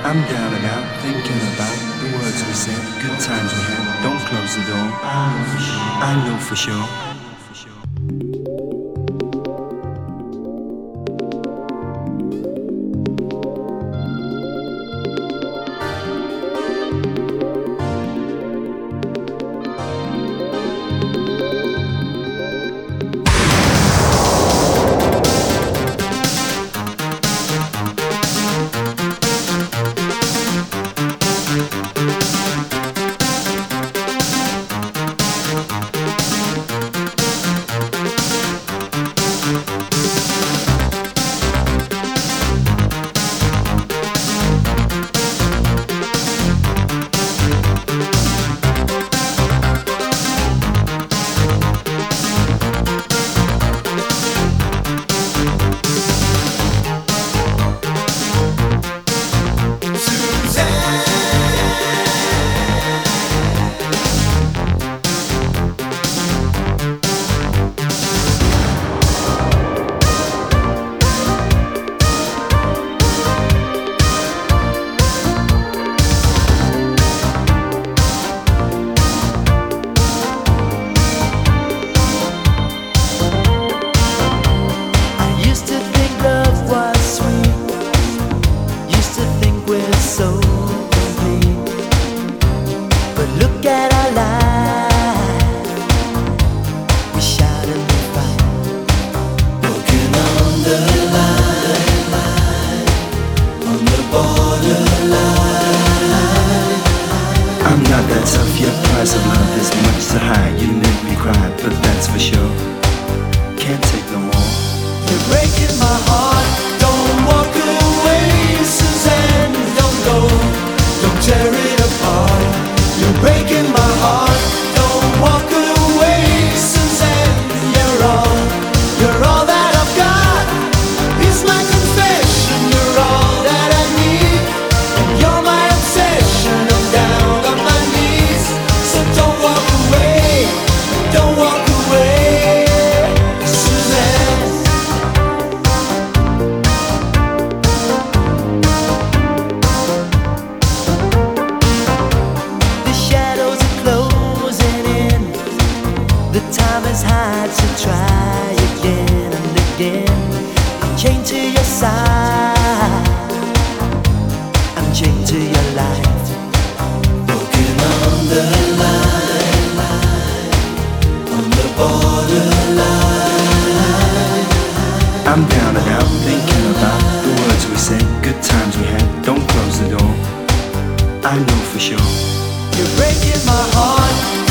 I'm down and out, thinking about the words we said, good times we had. Don't close the door. I know for sure. I'm not that tough, your price of love is much too high. You make me cry, but that's for sure. Can't take no more. You're breaking my heart. Don't walk away, Suzanne. Don't go. Don't tear it apart. You're breaking my heart. Don't walk away, Suzanne. You're all that I've got. It's my confession. You're all that I need, and you're my obsession. I'm down on my knees, so don't walk away. Don't walk away, Suzanne. The shadows are closing in. The time is high to try again and again. I'm chained to your side. I'm chained to your life. Walking on the line, on the borderline. I'm down and out, thinking about the words we said, good times we had. Don't close the door. I know for sure. You're breaking my heart.